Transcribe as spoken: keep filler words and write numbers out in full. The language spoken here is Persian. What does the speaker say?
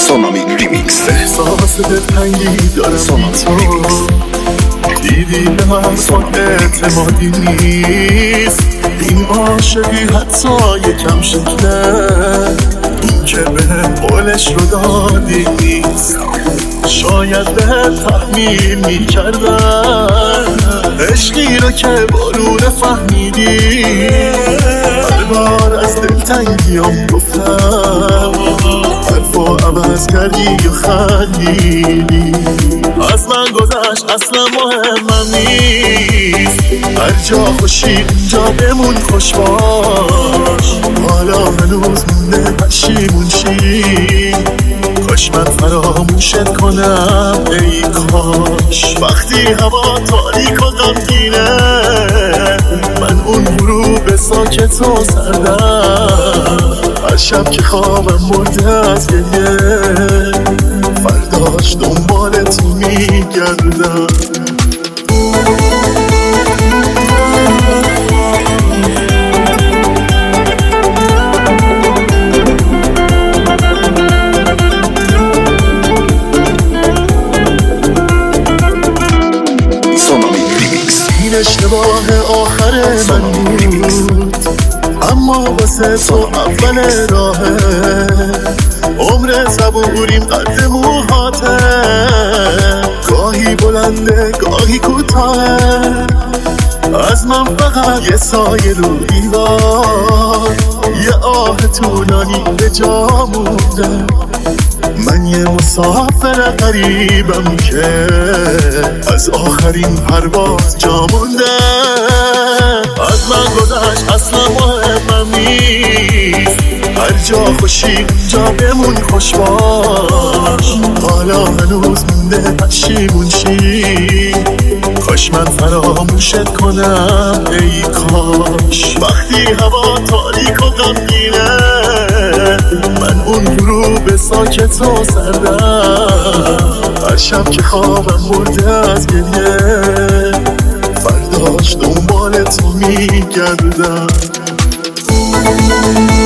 سونامی ریمیکس. احساس دلتنگی دارم سونامی تو دیدی به من اعتمادی نیست. این عاشقی حتی یکم شکله، این که به قولش رو دادی نیست. شاید به تحمیل می کردن عشقی رو که بارون فهمیدی. هر بار از دلتنگیام گفتم حرفا عوض کردی و خندیدی. از من گذشت اصلا مهمم نیست. هر جا خوشی اونجا بمون خوش باش. حالا هنوز مونده پشیمون شی. کاش من فراموشت کنم ای کاش. وقتی هوا تاریک و غمگینه، من اون غروب ساکت و سردم. هر شب که خوابم برده از گریه، فرداش دنبال تو میگردم. این اشتباه آخر من بود، اما واسه تو اول راهه. عمر صبوریم قد موهاته، گاهی بلنده گاهی کوتاهه. از من فقط یه سایه رو دیوار، یه آه طولانی به جا مونده. من یه مسافر غریبم که از آخرین پرواز جا مونده. از من گذشت اصلا مهمم نیست. هر جا خوشی اونجا بمون خوش باش. حالا هنوز مونده پشیمون شی. کاش من فراموشت کنم ای کاش. وقتی هوا تاریک و غمگینه، من اون غروب ساکت و سردم. هر شب که خوابم برده از گریه، فرداش دنبال تو میگردم.